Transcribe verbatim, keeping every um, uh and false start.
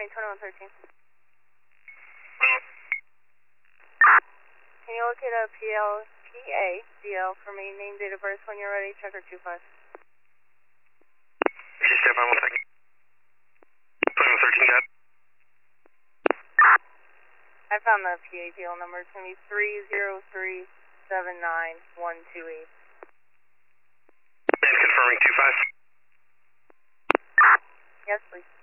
me twenty-one thirteen. Can you locate a P L, P A D L for me? Name, date of birth when you're ready. Checker two five. Just step on one second. twenty-one thirteen, got it. I found the P A D L number. It's going to be three zero three seven nine one two eight. And confirming two five. Yes, please.